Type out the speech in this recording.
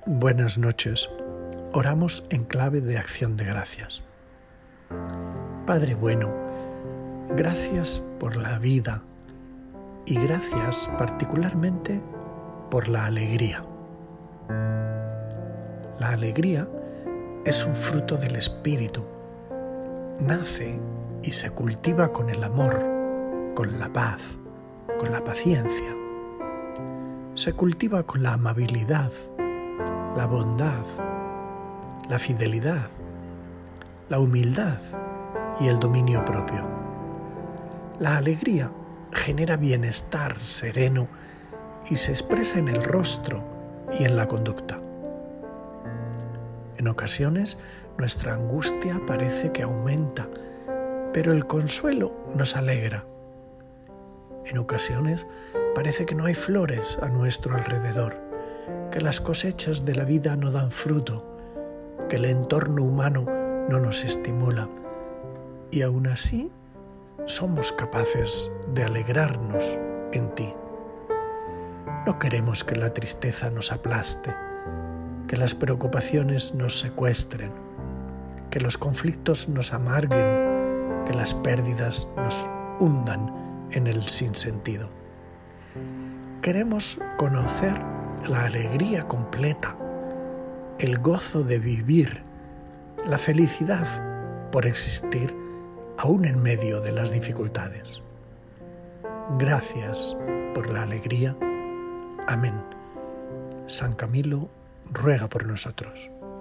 Buenas noches. Oramos en clave de acción de gracias. Padre bueno, gracias por la vida y gracias particularmente por la alegría. La alegría es un fruto del Espíritu. Nace y se cultiva con el amor, con la paz, con la paciencia. Se cultiva con la amabilidad, la bondad, la fidelidad, la humildad y el dominio propio. La alegría genera bienestar sereno y se expresa en el rostro y en la conducta. En ocasiones, nuestra angustia parece que aumenta, pero el consuelo nos alegra. En ocasiones, parece que no hay flores a nuestro alrededor, que las cosechas de la vida no dan fruto, que el entorno humano no nos estimula, y aún así somos capaces de alegrarnos en ti. No queremos que la tristeza nos aplaste, que las preocupaciones nos secuestren, que los conflictos nos amarguen, que las pérdidas nos hundan en el sinsentido. Queremos conocer la alegría completa, el gozo de vivir, la felicidad por existir aún en medio de las dificultades. Gracias por la alegría. Amén. San Camilo ruega por nosotros.